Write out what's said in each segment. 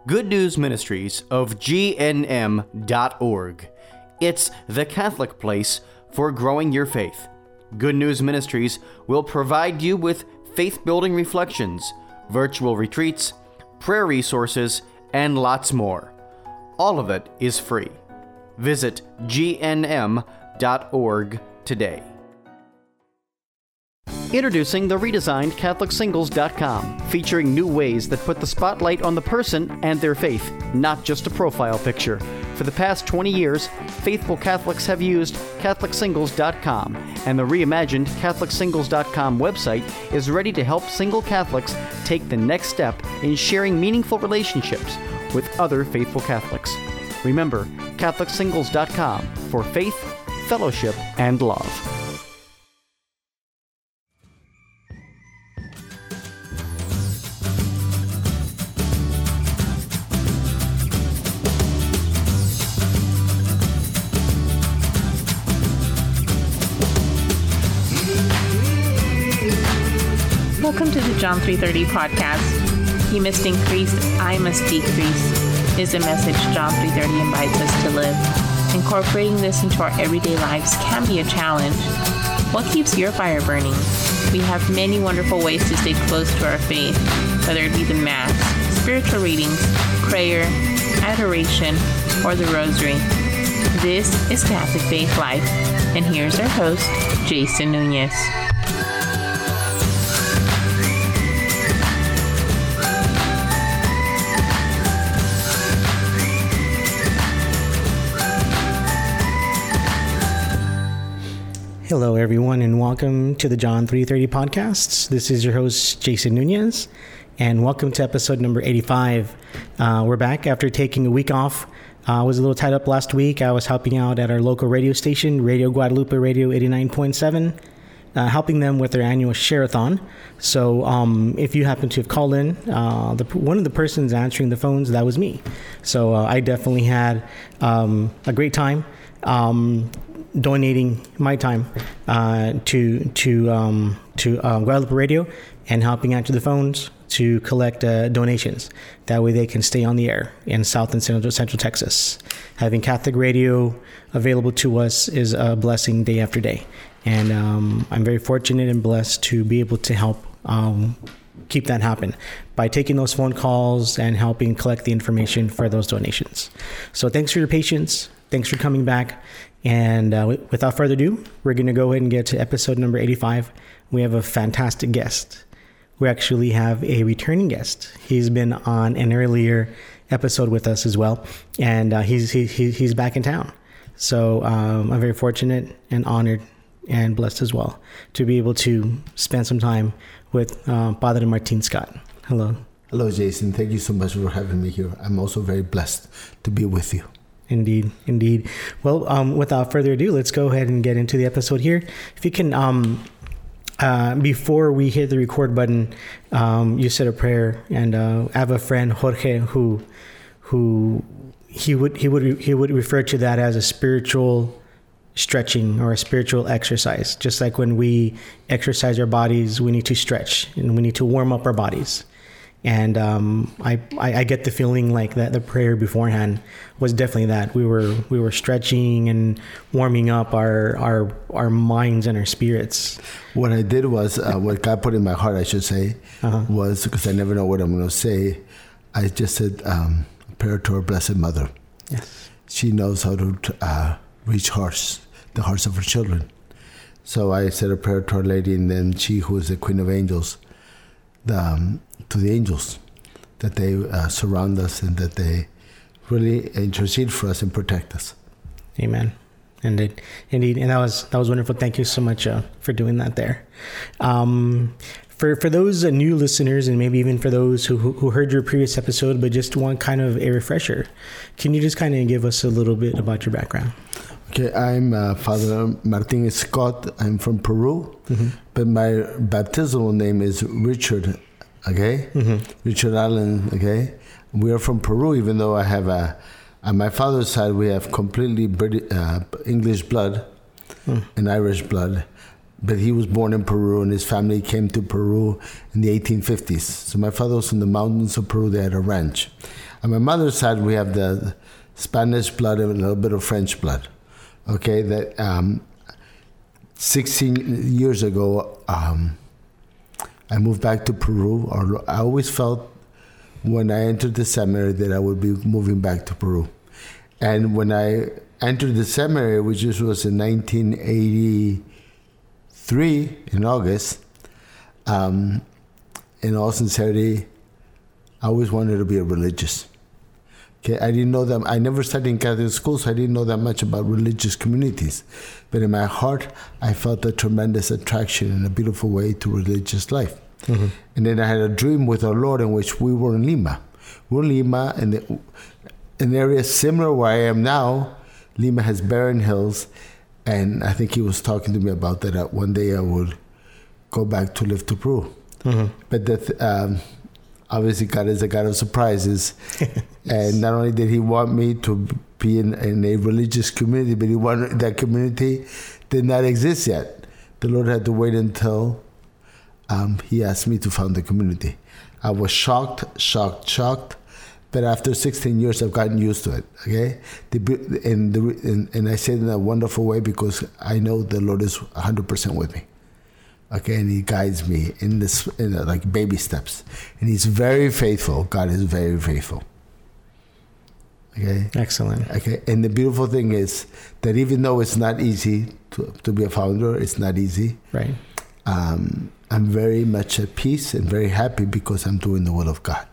Good News Ministries of GNM.org. It's the Catholic place for growing your faith. Good News Ministries will provide you with faith-building reflections, virtual retreats, prayer resources, and lots more. All of it is free. Visit GNM.org today. Introducing the redesigned CatholicSingles.com, featuring new ways that put the spotlight on the person and their faith, not just a profile picture. For the past 20 years, faithful Catholics have used CatholicSingles.com, and the reimagined CatholicSingles.com website is ready to help single Catholics take the next step in sharing meaningful relationships with other faithful Catholics. Remember, CatholicSingles.com for faith, fellowship, and love. Welcome to the John 3:30 podcast. He must increase, I must decrease, is a message John 3:30 invites us to live. Incorporating this into our everyday lives can be a challenge. What keeps your fire burning? We have many wonderful ways to stay close to our faith, whether it be the Mass, spiritual readings, prayer, adoration, or the Rosary. This is Catholic Faith Life, and here's our host, Jason Nunez. Hello, everyone, and welcome to the John 3:30 podcasts. This is your host, Jason Nunez, and welcome to episode number 85. We're back after taking a week off. I was a little tied up last week. I was helping out at our local radio station, Radio Guadalupe Radio 89.7, helping them with their annual share-a-thon. So if you happen to have called in, one of the persons answering the phones, that was me. So I definitely had a great time. Donating my time to Guadalupe Radio and helping answer the phones to collect donations. That way they can stay on the air in South and Central Texas. Having Catholic radio available to us is a blessing day after day. And I'm very fortunate and blessed to be able to help keep that happen by taking those phone calls and helping collect the information for those donations. So thanks for your patience. Thanks for coming back. And without further ado, we're going to go ahead and get to episode number 85. We have a fantastic guest. We actually have a returning guest. He's been on an earlier episode with us as well, and he's back in town. So I'm very fortunate and honored and blessed as well to be able to spend some time with Padre Martin Scott. Hello. Hello, Jason. Thank you so much for having me here. I'm also very blessed to be with you. Indeed. Well, without further ado, let's go ahead and get into the episode here. If you can, before we hit the record button, you said a prayer, and I have a friend, Jorge, who he would refer to that as a spiritual stretching or a spiritual exercise. Just like when we exercise our bodies, we need to stretch and we need to warm up our bodies. And I get the feeling like that the prayer beforehand was definitely that we were stretching and warming up our minds and our spirits. What I did was what God put in my heart, I should say, was, because I never know what I'm going to say, I just said a prayer to our Blessed Mother. Yes, she knows how to reach the hearts of her children. So I said a prayer to Our Lady, and then she, who is the Queen of Angels, to the angels, that they surround us and that they really intercede for us and protect us. Amen. Indeed. And that was wonderful. Thank you so much for doing that there. For those new listeners, and maybe even for those who heard your previous episode but just want kind of a refresher, can you just kind of give us a little bit about your background? Okay, I'm Father Martin Scott. I'm from Peru, but my baptismal name is Richard. Okay, Richard Allen. Okay, we are from Peru, even though I have on my father's side we have completely British, English blood and Irish blood, but he was born in Peru and his family came to Peru in the 1850s. So my father was in the mountains of Peru. They had a ranch. On my mother's side, we have the Spanish blood and a little bit of French blood. Okay, that 16 years ago, I moved back to Peru. I always felt when I entered the seminary that I would be moving back to Peru. And when I entered the seminary, which was in 1983 in August, in all sincerity, I always wanted to be a religious. Okay, I didn't know them. I never studied in Catholic school, so I didn't know that much about religious communities. But in my heart, I felt a tremendous attraction in a beautiful way to religious life. Mm-hmm. And then I had a dream with our Lord in which we were in Lima. We were in Lima, in an area similar where I am now. Lima has barren hills, and I think he was talking to me about that one day I would go back to live to Peru. Mm-hmm. But obviously, God is a God of surprises. And not only did he want me to be in a religious community, but he wanted that community did not exist yet. The Lord had to wait until he asked me to found the community. I was shocked. But after 16 years, I've gotten used to it. Okay, and I say it in a wonderful way because I know the Lord is 100% with me. Okay, and he guides me in like baby steps, and he's very faithful. God is very faithful. Okay, excellent. Okay, and the beautiful thing is that even though it's not easy to be a founder, it's not easy. Right. I'm very much at peace and very happy because I'm doing the will of God.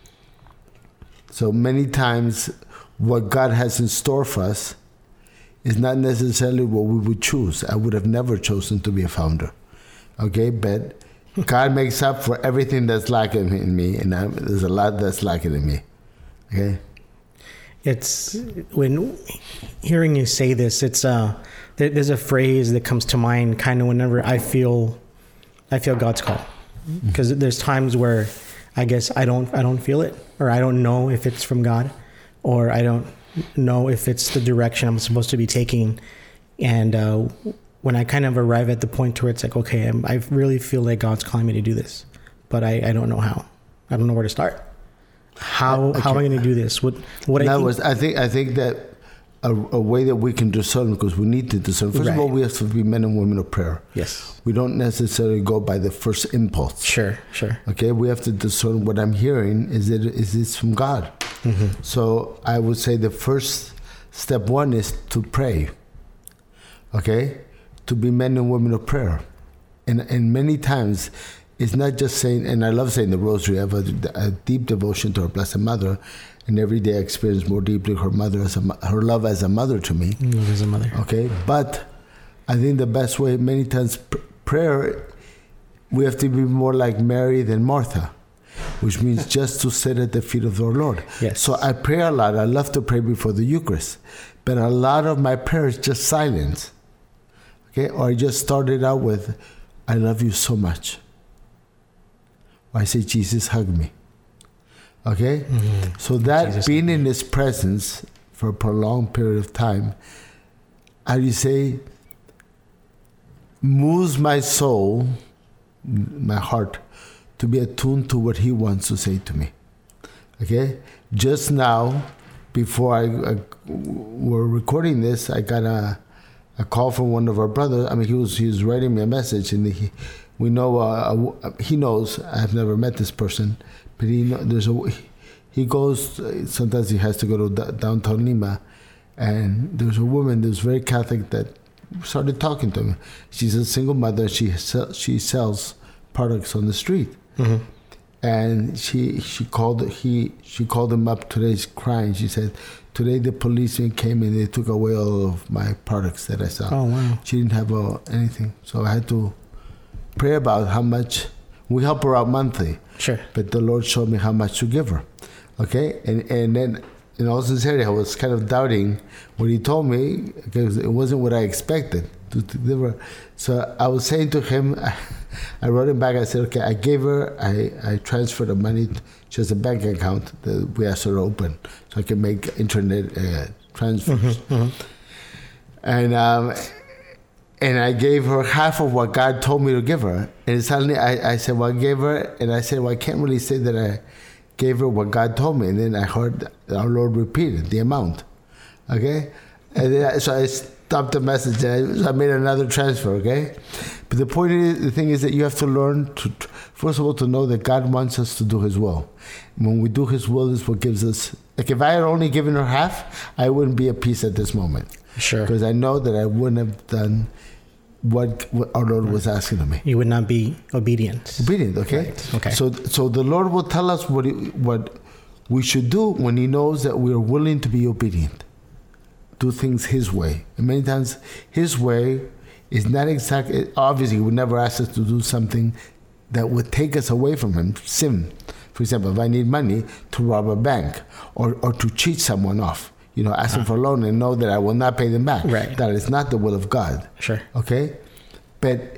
So many times, what God has in store for us is not necessarily what we would choose. I would have never chosen to be a founder. Okay, but God makes up for everything that's lacking in me, and there's a lot that's lacking in me. Okay, it's when hearing you say this, it's there's a phrase that comes to mind kind of whenever I feel God's call, because there's times where I guess I don't feel it, or I don't know if it's from God, or I don't know if it's the direction I'm supposed to be taking, and when I kind of arrive at the point where it's like, okay, I really feel like God's calling me to do this, but I don't know how. I don't know where to start. How am I going to do this? I think that a way that we can discern, because we need to discern. First of all, we have to be men and women of prayer. Yes. We don't necessarily go by the first impulse. Sure. Okay, we have to discern what I'm hearing. Is this from God? Mm-hmm. So I would say the first step one is to pray. Okay, to be men and women of prayer, and many times it's not just saying. And I love saying the Rosary. I have a deep devotion to our Blessed Mother. And every day I experience more deeply her love as a mother to me. Love as a mother. Okay, but I think the best way, many times, prayer, we have to be more like Mary than Martha, which means just to sit at the feet of our Lord. Yes. So I pray a lot. I love to pray before the Eucharist, but a lot of my prayer is just silence. Okay, or I just started out with, "I love you so much." Or I say, "Jesus, hug me." Okay? Mm-hmm. So that Jesus, being in his presence for a prolonged period of time, how do you say, moves my soul, my heart, to be attuned to what he wants to say to me. Okay? Just now, before we're recording this, I got a call from one of our brothers. I mean, he was writing me a message, and he knows. I've never met this person. But he goes, sometimes he has to go to downtown Lima, and there's a woman that's very Catholic that started talking to me. She's a single mother. She sells products on the street. Mm-hmm. And she called him up today crying. She said, "Today the policeman came and they took away all of my products that I sell." Oh, wow. She didn't have anything. So I had to pray about how much. We help her out monthly. Sure. But the Lord showed me how much to give her. Okay? And then, in all sincerity, I was kind of doubting what he told me, because it wasn't what I expected to deliver. So I was saying to him, I wrote him back, I said, okay, I gave her, I transferred the money. She has a bank account that we asked her to open so I can make internet transfers. Mm-hmm, mm-hmm. And I gave her half of what God told me to give her. And suddenly I said, well, I gave her, and I said, well, I can't really say that gave her what God told me, and then I heard our Lord repeat the amount. Okay? And then so I stopped the message and I made another transfer, okay? But the thing is that you have to learn to, first of all, to know that God wants us to do His will. And when we do His will, is what gives us, like if I had only given her half, I wouldn't be at peace at this moment. Sure. Because I know that I wouldn't have done what our Lord was asking of me. You would not be obedient. Obedient, okay? Right. Okay. So the Lord will tell us what we should do when He knows that we are willing to be obedient. Do things His way. And many times His way is not exactly, obviously He would never ask us to do something that would take us away from Him. Sin. For example, if I need money to rob a bank or to cheat someone off, ask them for a loan and know that I will not pay them back. Right. That is not the will of God. Sure. Okay? But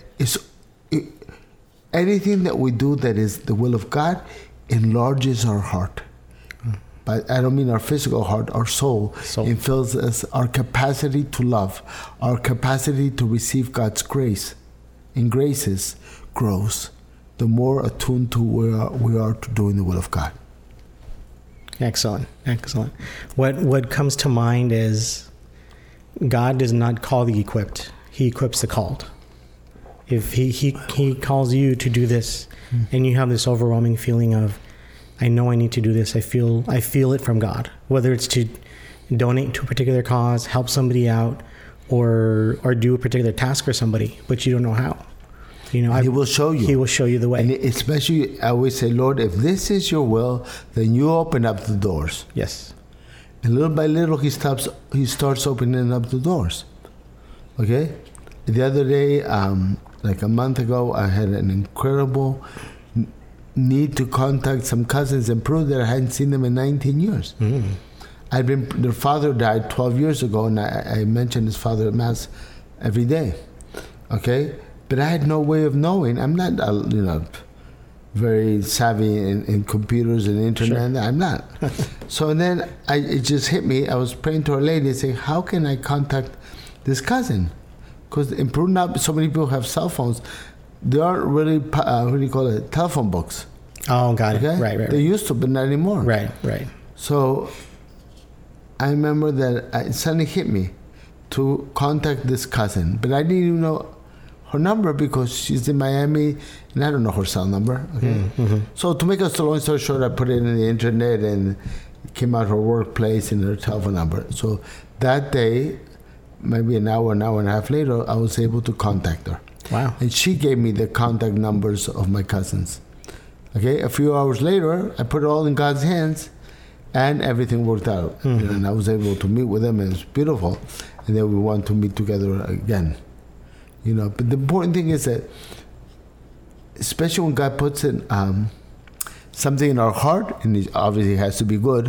anything that we do that is the will of God enlarges our heart. But I don't mean our physical heart, our soul. It fills us, our capacity to love, our capacity to receive God's grace and graces grows the more attuned to we are to doing the will of God. Excellent. What comes to mind is God does not call the equipped; He equips the called. If He calls you to do this, and you have this overwhelming feeling of, I know I need to do this. I feel it from God. Whether it's to donate to a particular cause, help somebody out, or do a particular task for somebody, but you don't know how. He will show you. He will show you the way. And especially, I always say, Lord, if this is your will, then you open up the doors. Yes. And little by little, He starts opening up the doors. Okay? The other day, like a month ago, I had an incredible need to contact some cousins and prove that I hadn't seen them in 19 years. Their father died 12 years ago, and I mentioned his father at Mass every day. Okay? But I had no way of knowing. I'm not, very savvy in computers and internet. Sure. I'm not. So then it just hit me. I was praying to Our Lady and saying, how can I contact this cousin? Because in Peru now, so many people have cell phones. There aren't really, telephone books. Oh, got it. Okay? Right. They used to, but not anymore. Right. So I remember that it suddenly hit me to contact this cousin, but I didn't even know her number because she's in Miami, and I don't know her cell number. Okay. Mm-hmm. So to make a long story short, I put it in the internet, and it came out her workplace and her telephone number. So that day, maybe an hour and a half later, I was able to contact her. Wow. And she gave me the contact numbers of my cousins. Okay, a few hours later, I put it all in God's hands, and everything worked out. Mm-hmm. And I was able to meet with them, and it was beautiful. And then we want to meet together again. But the important thing is that, especially when God puts in something in our heart, and it obviously has to be good,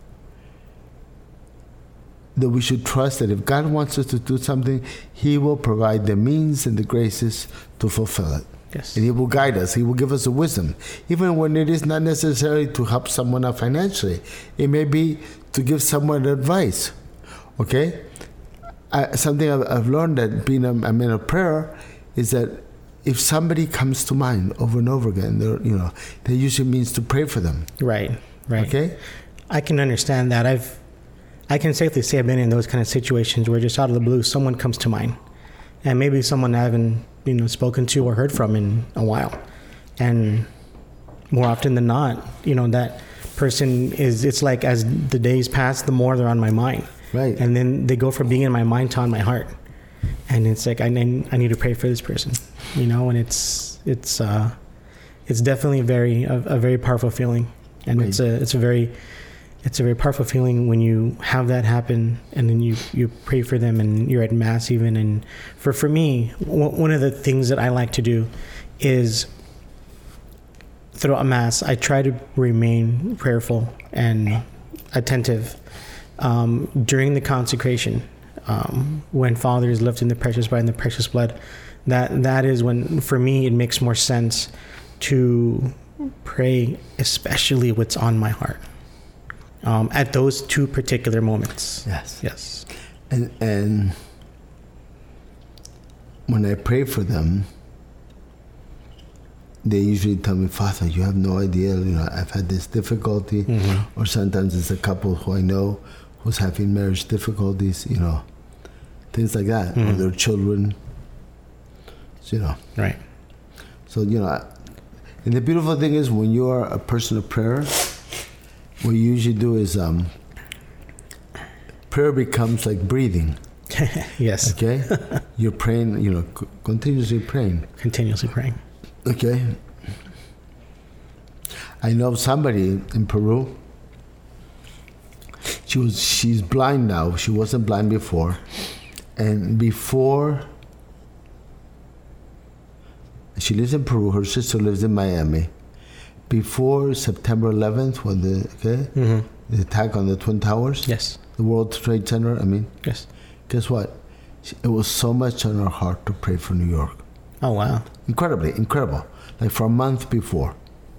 that we should trust that if God wants us to do something, He will provide the means and the graces to fulfill it. Yes. And He will guide us. He will give us the wisdom. Even when it is not necessarily to help someone out financially. It may be to give someone advice. Okay? Something I've learned that being a man of prayer is that if somebody comes to mind over and over again, that usually means to pray for them. Right. Okay? I can understand that. I can safely say I've been in those kind of situations where just out of the blue, someone comes to mind. And maybe someone I haven't, spoken to or heard from in a while. And more often than not, that person it's like as the days pass, the more they're on my mind. Right. And then they go from being in my mind to on my heart. And it's like, I need to pray for this person, and it's definitely a very powerful feeling. And right. It's a very powerful feeling when you have that happen, and then you pray for them, and you're at Mass even. And for me, one of the things that I like to do is throughout Mass, I try to remain prayerful and attentive. During the consecration, when Father is lifting the precious bride and the precious blood, that is when, for me, it makes more sense to pray, especially what's on my heart. At those two particular moments. Yes. And when I pray for them, they usually tell me, Father, you have no idea, I've had this difficulty. Or sometimes it's a couple who I know who's having marriage difficulties, things like that, or their children, Right. So, and the beautiful thing is when you are a person of prayer, what you usually do is prayer becomes like breathing. Yes. Okay? You're praying, continuously praying. Continuously praying. Okay? I know somebody in Peru. She's blind now. She wasn't blind before. And before, she lives in Peru. Her sister lives in Miami. Before September 11th, when the attack on the Twin Towers. Yes. The World Trade Center, Yes. Guess what? It was so much on her heart to pray for New York. Oh, wow. Incredible. Like for a month before.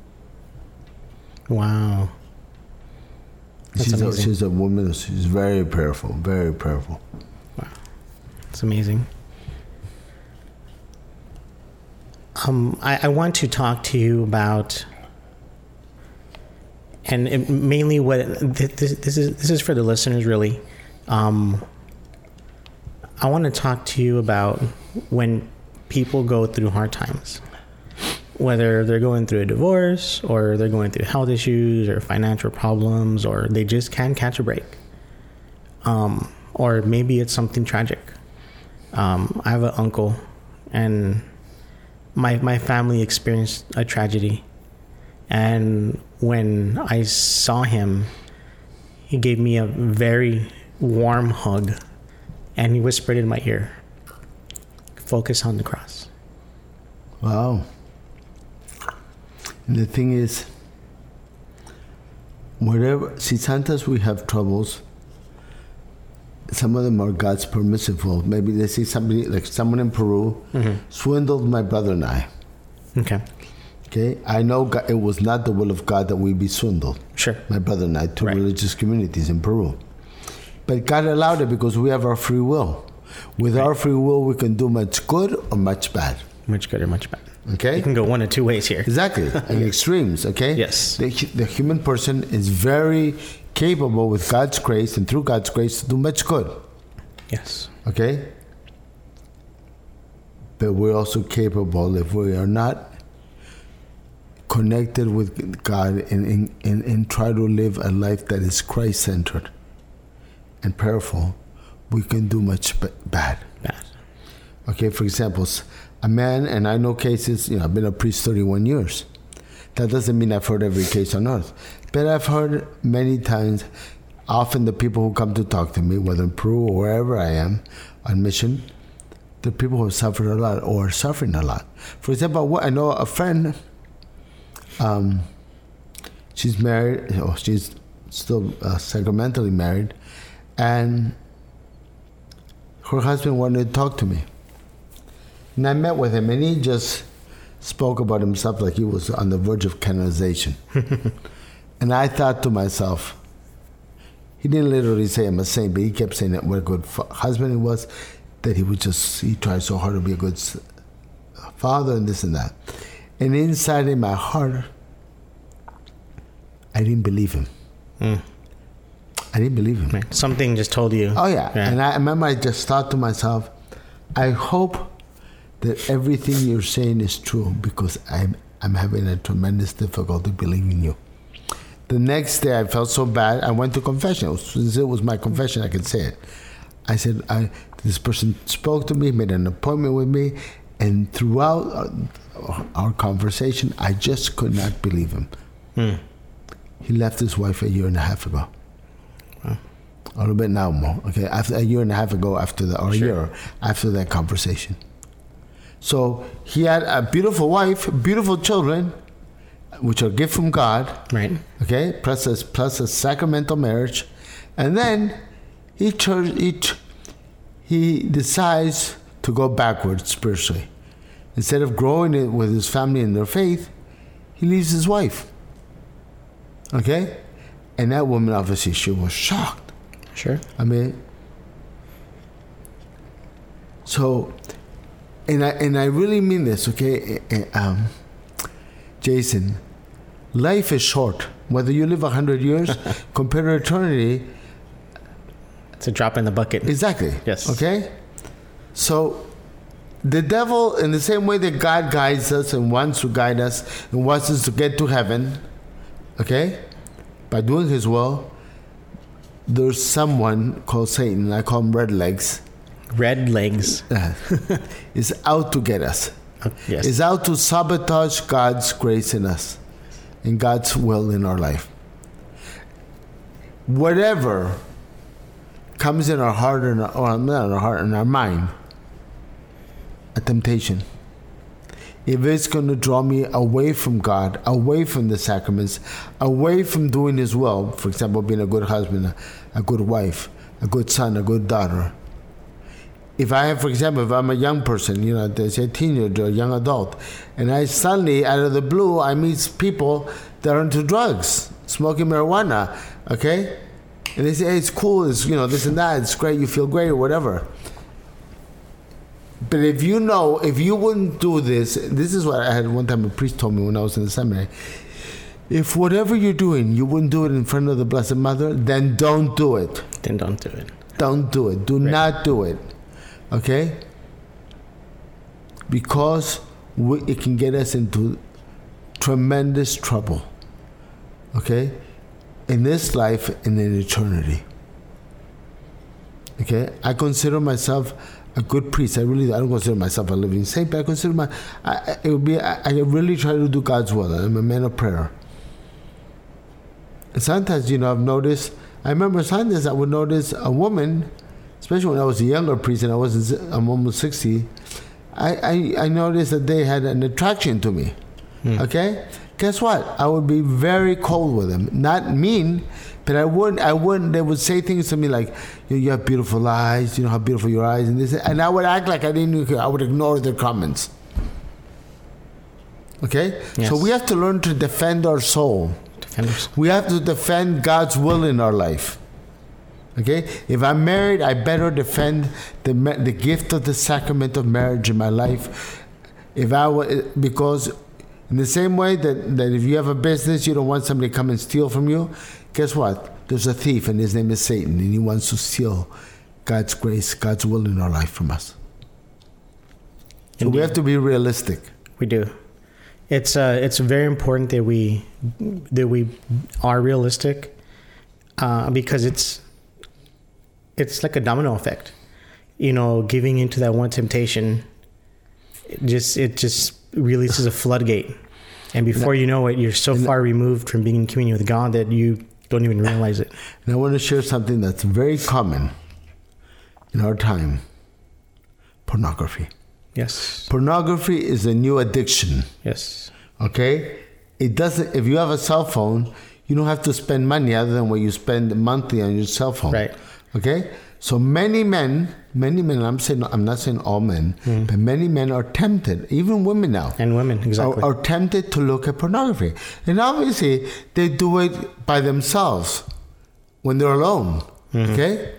Wow. She's a woman. She's very prayerful. Very prayerful. Wow. It's amazing. I want to talk to you about, and mainly what this is for the listeners, really. I want to talk to you about when people go through hard times, whether they're going through a divorce or they're going through health issues or financial problems, or they just can't catch a break. Or maybe it's something tragic. I have an uncle, and my family experienced a tragedy. And when I saw him, he gave me a very warm hug, and he whispered in my ear, "Focus on the cross." Wow. And the thing is, sometimes we have troubles. Some of them are God's permissive will. Maybe they see somebody, like someone in Peru, swindled my brother and I. Okay? I know God, it was not the will of God that we be swindled. Sure. My brother and I, two religious communities in Peru. But God allowed it because we have our free will. With our free will, we can do much good or much bad. Much good or much bad. Okay? You can go one of two ways here. Exactly. In extremes, okay? Yes. The human person is very capable with God's grace and through God's grace to do much good. Yes. Okay? But we're also capable, if we are not connected with God and try to live a life that is Christ-centered and prayerful, we can do much bad. Okay, for example, a man, and I know cases, I've been a priest 31 years. That doesn't mean I've heard every case on earth. But I've heard many times, often the people who come to talk to me, whether in Peru or wherever I am on mission, the people who have suffered a lot or are suffering a lot. For example, I know a friend, she's married, she's still sacramentally married, and her husband wanted to talk to me. And I met with him, and he just spoke about himself like he was on the verge of canonization. And I thought to myself, he didn't literally say I'm a saint, but he kept saying that what a good husband he was, that he tried so hard to be a good father and this and that. And inside in my heart, I didn't believe him. I didn't believe him. Right. Something just told you. Oh, yeah. And I remember I just thought to myself, I hope that everything you're saying is true, because I'm having a tremendous difficulty believing you. The next day I felt so bad, I went to confession. Since it was my confession, I could say it. I said, this person spoke to me, made an appointment with me, and throughout our conversation, I just could not believe him. He left his wife 1.5 years ago. Wow. A little bit now more. Okay, after 1.5 years ago, a year after that conversation. So he had a beautiful wife, beautiful children, which are a gift from God. Right. Okay, plus a sacramental marriage, and then he decides to go backwards spiritually. Instead of growing with his family in their faith, he leaves his wife. Okay, and that woman obviously she was shocked. Sure. So, and I really mean this. Okay, Jason, life is short. Whether you live 100 years, compared to eternity, it's a drop in the bucket. Exactly. Yes. Okay? So, the devil, in the same way that God guides us and wants to guide us and wants us to get to heaven, okay, by doing his will, there's someone called Satan, I call him Red Legs. Red Legs. Is out to get us. Yes. Is out to sabotage God's grace in us and God's will in our life. Whatever comes in our heart or not in our heart, in our mind, a temptation. If it's going to draw me away from God, away from the sacraments, away from doing his will, for example, being a good husband, a good wife, a good son, a good daughter. If I have, for example, if I'm a young person, you know, there's a teenager, a young adult, and I suddenly, out of the blue, I meet people that are into drugs, smoking marijuana, okay? And they say, hey, it's cool, it's, you know, this and that, it's great, you feel great or whatever. But if you know, if you wouldn't do this is what I had one time a priest told me when I was in the seminary. If whatever you're doing, you wouldn't do it in front of the Blessed Mother, then don't do it. Then don't do it. Don't do it. Do not do it. Okay? Because it can get us into tremendous trouble. Okay? In this life and in eternity. Okay? I consider myself a good priest. I don't consider myself a living saint, but I consider I really try to do God's will. I'm a man of prayer. And sometimes, you know, I've noticed, I remember sometimes I would notice a woman, especially when I was a younger priest and I'm almost 60, I noticed that they had an attraction to me. Okay? Guess what? I would be very cold with them. Not mean, but I wouldn't, they would say things to me like, you have beautiful eyes, you know how beautiful your eyes, and this, and I would act like I didn't care. I would ignore their comments. Okay? Yes. So we have to learn to defend our soul. We have to defend God's will in our life. Okay? If I'm married, I better defend the gift of the sacrament of marriage in my life. Because in the same way that if you have a business, you don't want somebody to come and steal from you. Guess what? There's a thief, and his name is Satan, and he wants to steal God's grace, God's will in our life from us. So we have to be realistic. We do. It's very important that we are realistic, because it's like a domino effect. You know, giving into that one temptation, it just releases a floodgate, and before you know it, you're so far removed from being in communion with God that you don't even realize it. And I want to share something that's very common in our time. Pornography. Yes. Pornography is a new addiction. Yes. Okay? It doesn't, if you have a cell phone, you don't have to spend money other than what you spend monthly on your cell phone. Right. Okay? So many men, I'm not saying all men, but many men are tempted, even women now. And women, exactly. Are tempted to look at pornography. And obviously, they do it by themselves when they're alone. Okay?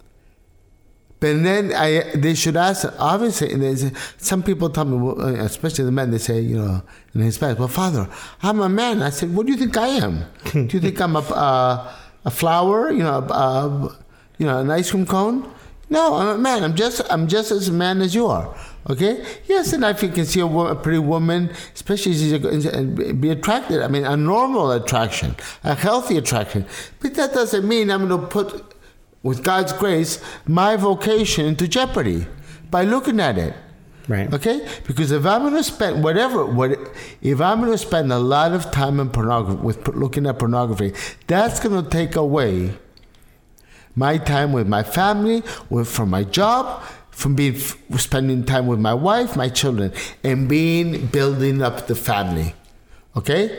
But then they should ask, obviously, and some people tell me, especially the men, they say, you know, in Hispanic, well, Father, I'm a man. I said, what do you think I am? Do you think I'm a flower, you know, an ice cream cone? No, I'm a man. I'm just as a man as you are. Okay? Yes, and if you can see a pretty woman, especially be attracted. I mean, a normal attraction, a healthy attraction. But that doesn't mean I'm going to put, with God's grace, my vocation into jeopardy by looking at it. Right. Okay? Because if I'm going to spend if I'm going to spend a lot of time in pornography, looking at pornography, that's going to take away my time with my family, from my job, from spending time with my wife, my children, and building up the family. Okay?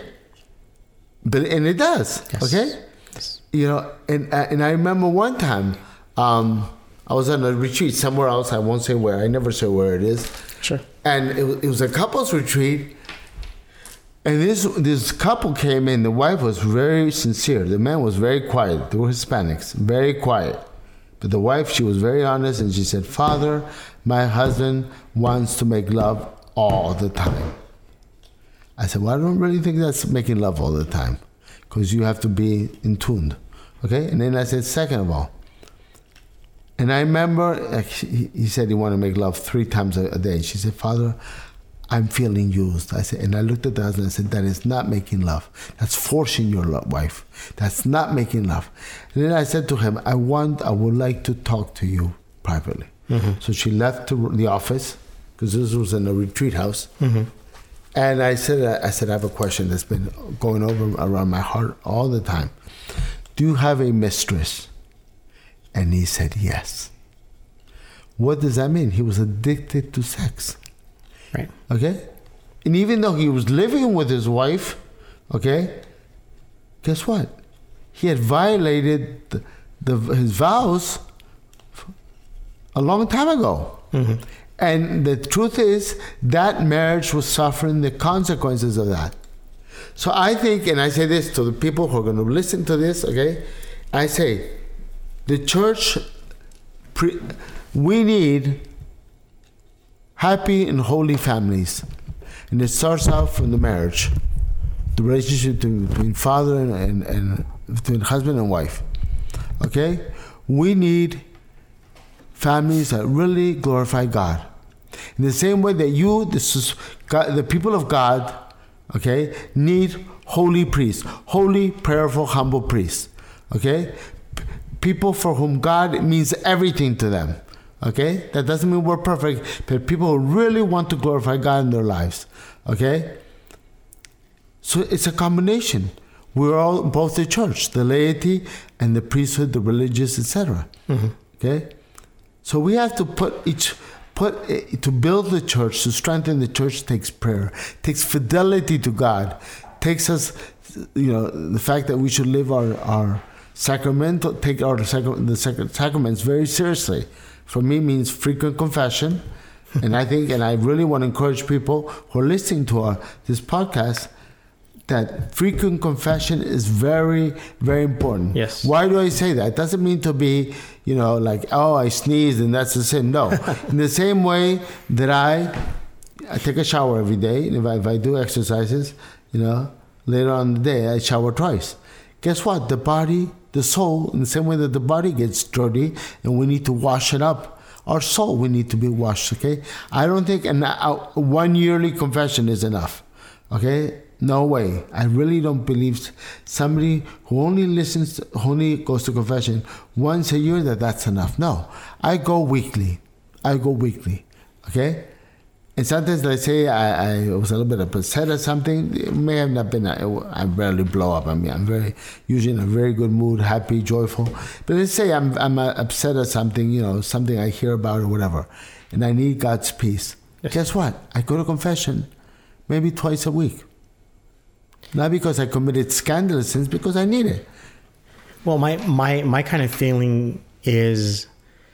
And it does. Yes. Okay? Yes. You know, and I remember one time, I was on a retreat somewhere else. I won't say where. I never say where it is. Sure. And it was a couples retreat. And this couple came in. The wife was very sincere. The man was very quiet. They were Hispanics, very quiet. But the wife, she was very honest, and she said, Father, my husband wants to make love all the time. I said, well, I don't really think that's making love all the time, because you have to be in tune. Okay? And then I said, second of all, and I remember he said he wanted to make love 3 times a day. She said, Father, I'm feeling used. I said, and I looked at the husband and I said, that is not making love. That's forcing your wife. That's not making love. And then I said to him, I would like to talk to you privately. Mm-hmm. So she left the office, because this was in a retreat house. Mm-hmm. And I said, I have a question that's been going over around my heart all the time. Do you have a mistress? And he said, yes. What does that mean? He was addicted to sex. Right. Okay? And even though he was living with his wife, okay, guess what? He had violated his vows a long time ago. Mm-hmm. And the truth is, that marriage was suffering the consequences of that. So I think, and I say this to the people who are going to listen to this, okay? I say, the church, we need happy and holy families. And it starts out from the marriage, the relationship between father and between husband and wife. Okay? We need families that really glorify God. In the same way that the people of God, okay, need holy priests, holy, prayerful, humble priests. Okay? People for whom God means everything to them. Okay? That doesn't mean we're perfect, but people who really want to glorify God in their lives. Okay? So it's a combination. We're all, both the church, the laity, and the priesthood, the religious, etc. Mm-hmm. Okay? So we have to to build the church, to strengthen the church, takes prayer, takes fidelity to God, takes us, the fact that we should live our sacramental, take the sacraments very seriously. For me, means frequent confession, and I really want to encourage people who are listening to this podcast that frequent confession is very, very important. Yes. Why do I say that? It doesn't mean to be, I sneezed and that's a sin. No. In the same way that I take a shower every day, and if I do exercises, later on in the day, I shower twice. Guess what? The soul, in the same way that the body gets dirty and we need to wash it up, our soul, we need to be washed, okay? I don't think one yearly confession is enough, okay? No way. I really don't believe somebody who only goes to confession once a year that's enough. No, I go weekly, okay? And sometimes I say I was a little bit upset at something. It may have not been, I rarely blow up. I mean, I'm usually in a very good mood, happy, joyful. But let's say I'm upset at something, something I hear about or whatever, and I need God's peace. Yes. Guess what? I go to confession maybe twice a week. Not because I committed scandalous sins, because I need it. Well, my kind of feeling is,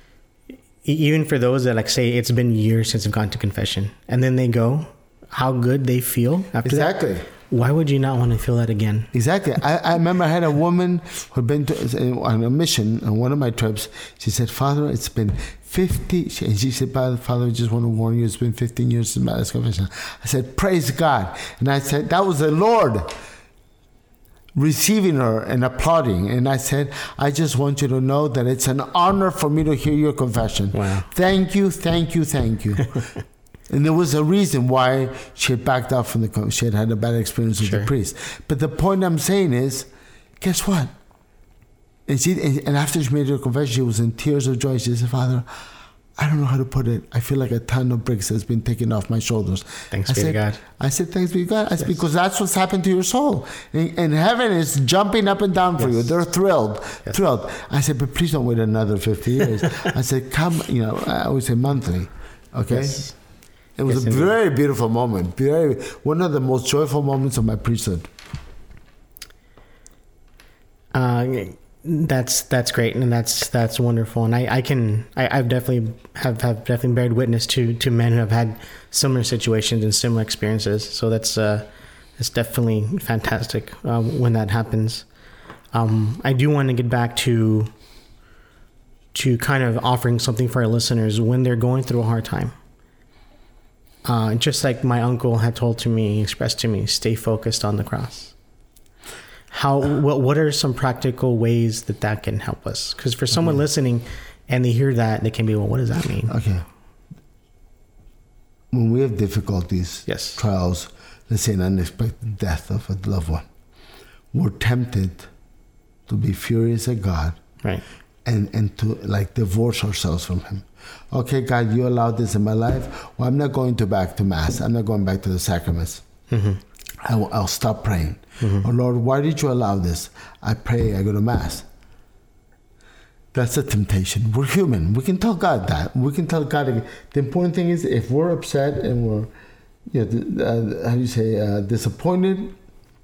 even for those that say it's been years since they've gone to confession, and then they go, how good they feel after that. Exactly. Why would you not want to feel that again? Exactly. I remember I had a woman who had been on a mission on one of my trips. She said, Father, it's been 50. And she said, Father, I just want to warn you, it's been 15 years since my last confession. I said, praise God. And I said, that was the Lord receiving her and applauding. And I said, I just want you to know that it's an honor for me to hear your confession. Wow. Thank you, thank you, thank you. And there was a reason why she had backed off from she had a bad experience with the priest. But the point I'm saying is, guess what? And after she made her confession, she was in tears of joy. She said, Father, I don't know how to put it. I feel like a ton of bricks has been taken off my shoulders. Thanks be to God. I said, thanks be to God. I said, because that's what's happened to your soul. And heaven is jumping up and down for you. They're thrilled. I said, but please don't wait another 50 years. I said, come, I always say monthly. Okay? Yes. It was a very beautiful moment. One of the most joyful moments of my priesthood. That's great, and that's wonderful. And I've definitely have definitely bared witness to men who have had similar situations and similar experiences. So that's definitely fantastic when that happens. I do want to get back to kind of offering something for our listeners when they're going through a hard time. just like my uncle had expressed to me, stay focused on the cross. What are some practical ways that can help us? Because for someone listening and they hear that, they can be, well, what does that mean? Okay. When we have difficulties, yes, trials, let's say an unexpected death of a loved one, we're tempted to be furious at God, right, and to like divorce ourselves from Him. Okay, God, you allowed this in my life. Well, I'm not going back to Mass. I'm not going back to the sacraments. Mm-hmm. I'll stop praying. Mm-hmm. Oh Lord, why did you allow this? I pray, I go to Mass. That's a temptation. We're human. We can tell God that. We can tell God. The important thing is, if we're upset and we're, disappointed,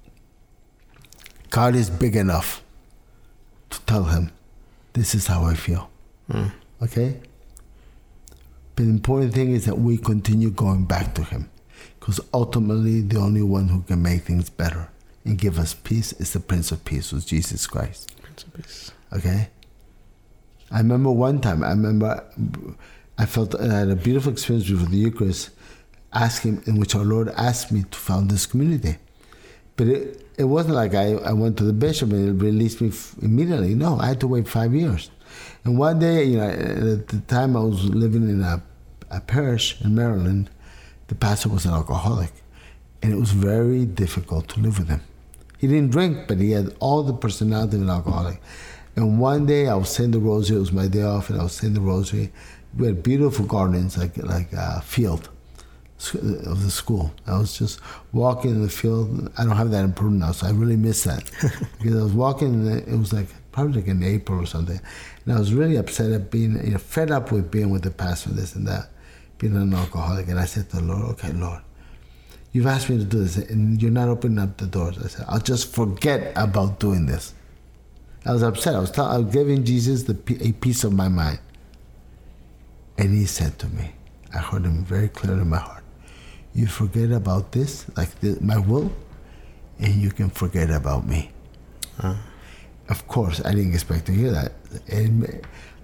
God is big enough to tell Him, this is how I feel. Okay? But the important thing is that we continue going back to Him, because ultimately the only one who can make things better and give us peace is the Prince of Peace, who's Jesus Christ. Prince of Peace. Okay? I remember one time, I had a beautiful experience with the Eucharist, in which our Lord asked me to found this community. But it wasn't like I went to the bishop and he released me immediately. No, I had to wait 5 years. And one day, at the time I was living in a parish in Maryland, the pastor was an alcoholic. And it was very difficult to live with him. He didn't drink, but he had all the personality of an alcoholic. And one day I was saying the rosary. It was my day off, and I was saying the rosary. We had beautiful gardens, like a field of the school. I was just walking in the field. I don't have that in Peru now, so I really miss that. Because I was walking, and it was probably in April or something. And I was really upset at being, fed up with being with the pastor, this and that, being an alcoholic. And I said to the Lord, okay, Lord, you've asked me to do this, and you're not opening up the doors. I said, I'll just forget about doing this. I was upset. I was giving Jesus a piece of my mind. And He said to me, I heard Him very clearly in my heart, you forget about this, my will, and you can forget about me. Of course, I didn't expect to hear that. And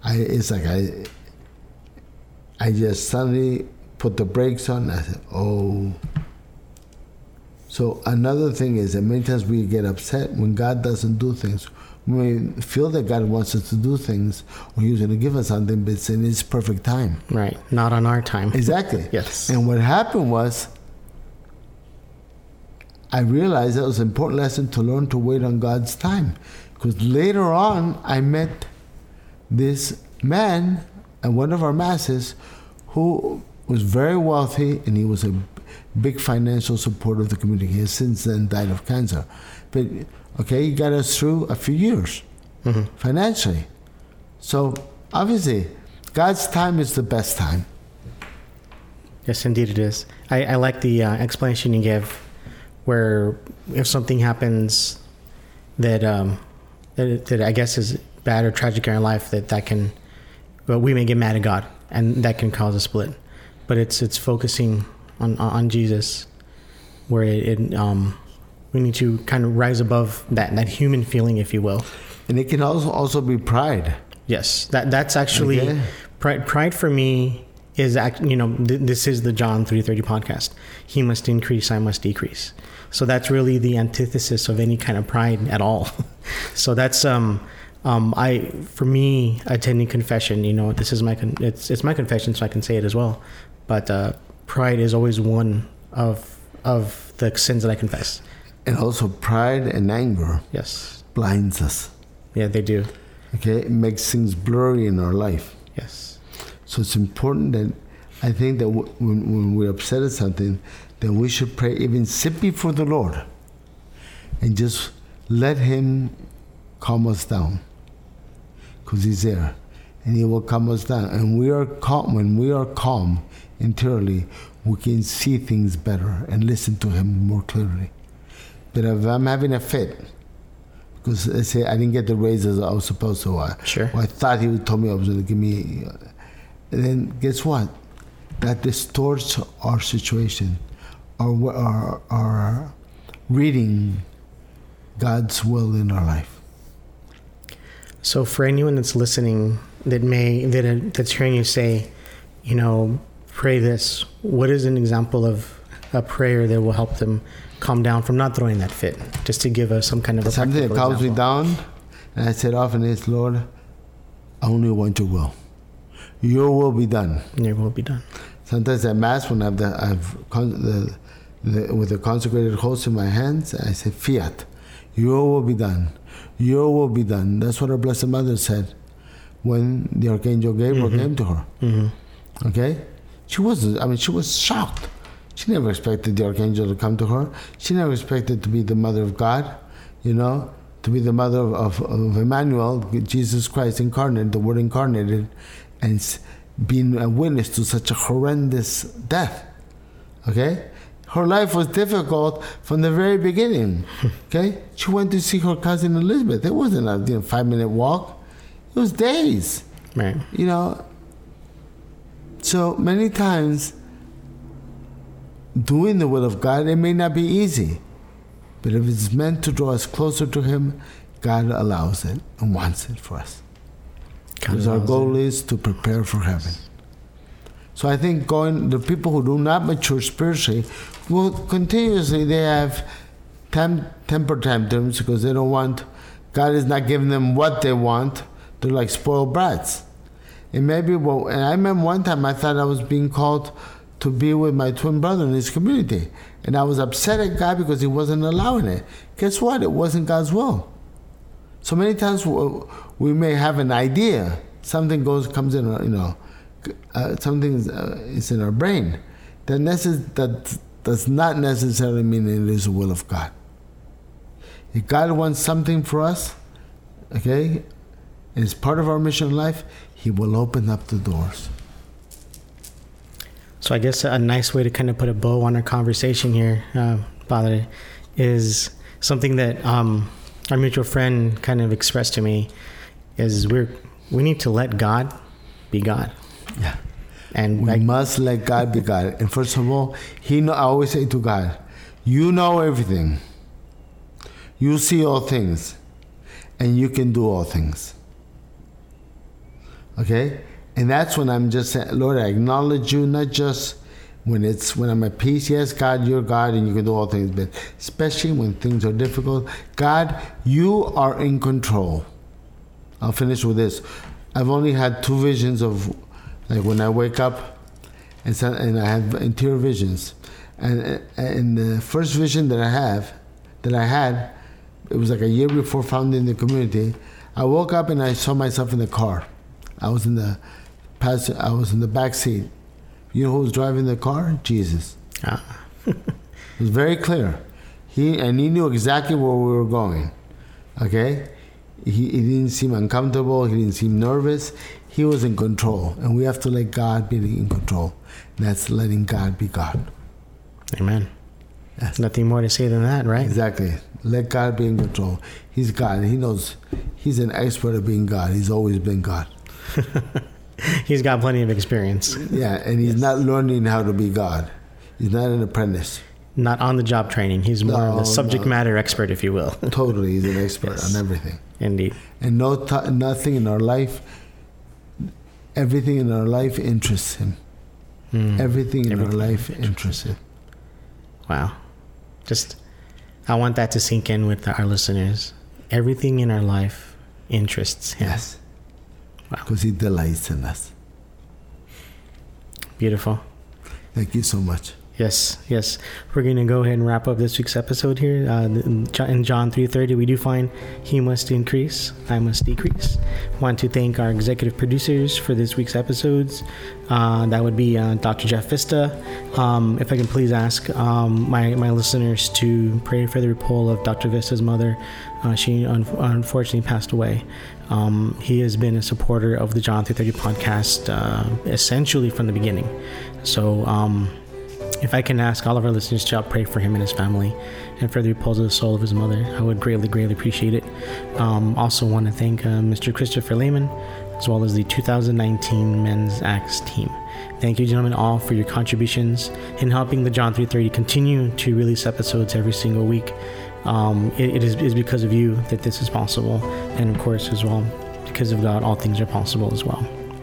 I just suddenly put the brakes on. I said, oh. So another thing is that many times we get upset when God doesn't do things. When we feel that God wants us to do things, or He's going to give us something, but it's in His perfect time. Right, not on our time. Exactly. Yes. And what happened was, I realized that it was an important lesson to learn to wait on God's time. Because later on, I met this man at one of our masses who was very wealthy, and he was a big financial supporter of the community. He has since then died of cancer. But he got us through a few years financially. So obviously, God's time is the best time. Yes, indeed it is. I like the explanation you gave, where if something happens that I guess is bad or tragic in our life, we may get mad at God, and that can cause a split. But it's focusing on Jesus, where we need to kind of rise above that human feeling, if you will. And it can also be pride. Yes, that's actually pride for me is this is the John 3:30 podcast. He must increase, I must decrease. So that's really the antithesis of any kind of pride at all. So that's for me attending confession. This is it's my confession, so I can say it as well. But pride is always one of the sins that I confess. And also pride and anger, yes, blinds us. Yeah, they do. Okay, it makes things blurry in our life. Yes. So it's important that I think that when we're upset at something, that we should pray, even sit before the Lord, and just let Him calm us down, because He's there, and He will calm us down. And we are calm. When we are calm interiorly, we can see things better and listen to Him more clearly. But if I'm having a fit, because let's say I didn't get the raises I was supposed to, sure, or I thought He told me I was going to give me, and then guess what? That distorts our situation, our reading God's will in our life. So for anyone that's listening, that's hearing you say, pray this, what is an example of a prayer that will help them calm down from not throwing that fit? Just to give us some kind of a something that calms me down. And I said often is, Lord, I only want your will. Your will be done. Your will be done. Sometimes at Mass, when with the consecrated host in my hands, I say, Fiat, your will be done. Your will be done. That's what our Blessed Mother said when the Archangel Gabriel came to her. Mm-hmm. Okay? She was shocked. She never expected the Archangel to come to her. She never expected to be the Mother of God, to be the mother of Emmanuel, Jesus Christ incarnate, the Word incarnated, and being a witness to such a horrendous death. Okay? Her life was difficult from the very beginning. Okay? She went to see her cousin Elizabeth. It wasn't a 5-minute walk. It was days. Right. So many times, doing the will of God, it may not be easy. But if it's meant to draw us closer to Him, God allows it and wants it for us. Because our goal is to prepare for heaven. So I think the people who do not mature spiritually will continuously, they have temper tantrums because they don't want, God is not giving them what they want. They're like spoiled brats. And maybe, and I remember one time I thought I was being called to be with my twin brother in his community. And I was upset at God because He wasn't allowing it. Guess what? It wasn't God's will. So many times we may have an idea. Something comes in, something is in our brain. That does not necessarily mean it is the will of God. If God wants something for us, okay, and it's part of our mission in life, He will open up the doors. So I guess a nice way to kind of put a bow on our conversation here, Padre, is something that our mutual friend kind of expressed to me is we need to let God be God. Yeah. And we must let God be God. And first of all, I always say to God, you know everything. You see all things. And you can do all things. Okay? And that's when I'm just saying, Lord, I acknowledge you, not just when I'm at peace. Yes, God, you're God and you can do all things, but especially when things are difficult. God, you are in control. I'll finish with this. I've only had 2 visions of, like when I wake up and I have interior visions. And the first vision that I had, it was like a year before founding the community. I woke up and I saw myself in the car. I was in the back seat. You know who was driving the car? Jesus. It was very clear. He knew exactly where we were going. Okay? He didn't seem uncomfortable. He didn't seem nervous. He was in control. And we have to let God be in control. And that's letting God be God. Amen. Yes. Nothing more to say than that, right? Exactly. Let God be in control. He's God. He knows. He's an expert at being God. He's always been God. He's got plenty of experience. Yeah, and he's not learning how to be God. He's not an apprentice. Not on the job training. He's more of a subject matter expert, if you will. Totally. He's an expert on everything. Indeed. And nothing in our life, everything in our life interests Him. Everything in our life interests Him. Wow. I want that to sink in with our listeners. Everything in our life interests Him. Yes. Wow. Because He delights in us. Beautiful. Thank you so much. Yes. We're going to go ahead and wrap up this week's episode here. In John 3:30, we do find He must increase, I must decrease. Want to thank our executive producers for this week's episodes. That would be Dr. Jeff Vista. If I can please ask my listeners to pray for the repole of Dr. Vista's mother. She unfortunately passed away. He has been a supporter of the John 3:30 podcast essentially from the beginning. So if I can ask all of our listeners to help pray for him and his family and for the repose of the soul of his mother, I would greatly appreciate it. Also want to thank Mr. Christopher Lehman, as well as the 2019 Men's Acts team. Thank you, gentlemen, all for your contributions in helping the John 3:30 continue to release episodes every single week. It is because of you that this is possible, and of course as well, because of God, all things are possible as well.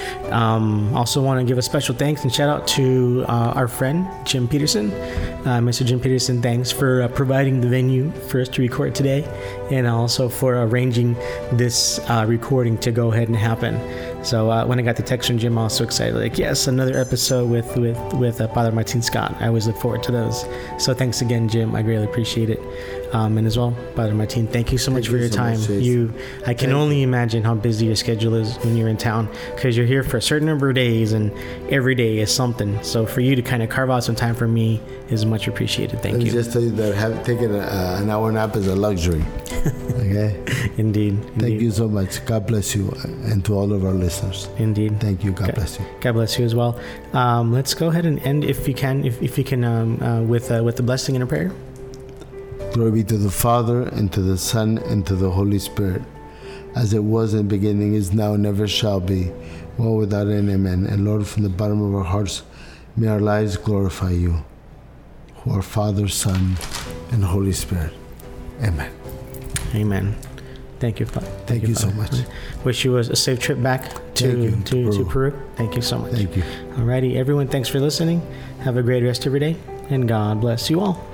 Also want to give a special thanks and shout out to our friend Jim Peterson. Mr. Jim Peterson, thanks for providing the venue for us to record today, and also for arranging this recording to go ahead and happen. So when I got the text from Jim, I was so excited. Like, yes, another episode with Father Martin Scott. I always look forward to those. So thanks again, Jim. I greatly appreciate it. And as well, Father Martin, thank you so much for your time. I can only imagine how busy your schedule is when you're in town, because you're here for a certain number of days, and every day is something. So for you to kind of carve out some time for me is much appreciated. Thank you. Just tell you that taking an hour nap is a luxury. Okay. Indeed. Thank you so much. God bless you, and to all of our listeners. Indeed. Thank you. God bless you. God bless you as well. Let's go ahead and end, if you can, with the blessing and a prayer. Glory be to the Father, and to the Son, and to the Holy Spirit, as it was in the beginning, is now, and never shall be, world without end. Amen. And Lord, from the bottom of our hearts, may our lives glorify you, who are Father, Son, and Holy Spirit. Amen. Amen. Thank you, Father. Thank you so much. Wish you a safe trip back to Peru. Thank you so much. Thank you. Alrighty, everyone, thanks for listening. Have a great rest of your day, and God bless you all.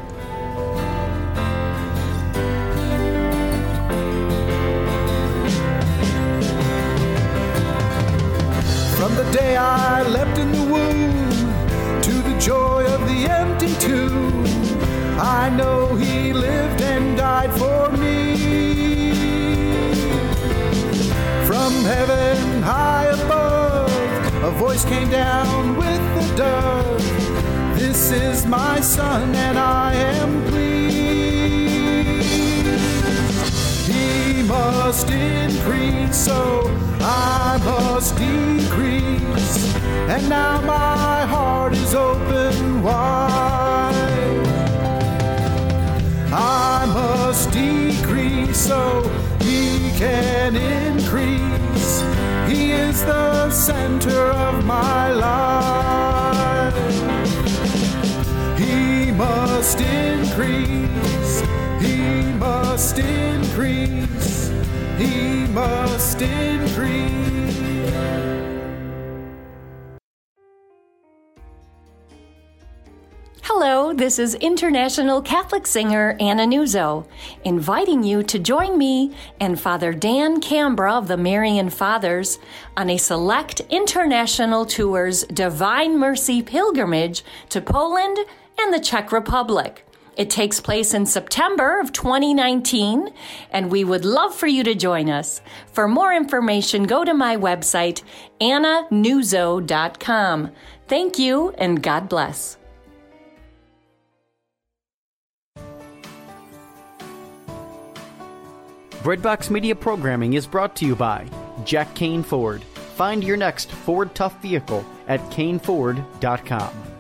From the day I leapt in the womb to the joy of the empty tomb, I know He lived and died for me. From heaven high above, a voice came down with the dove. This is my Son, and I am pleased. He must increase, so I must decrease. And now my heart is open wide. I must decrease so He can increase. He is the center of my life. He must increase. He must increase. He must increase. Hello, this is international Catholic singer Anna Nuzzo, inviting you to join me and Father Dan Cambra of the Marian Fathers on a select international tour's Divine Mercy pilgrimage to Poland and the Czech Republic. It takes place in September of 2019, and we would love for you to join us. For more information, go to my website, annanuzzo.com. Thank you, and God bless. Breadbox Media programming is brought to you by Jack Kane Ford. Find your next Ford Tough vehicle at caneford.com.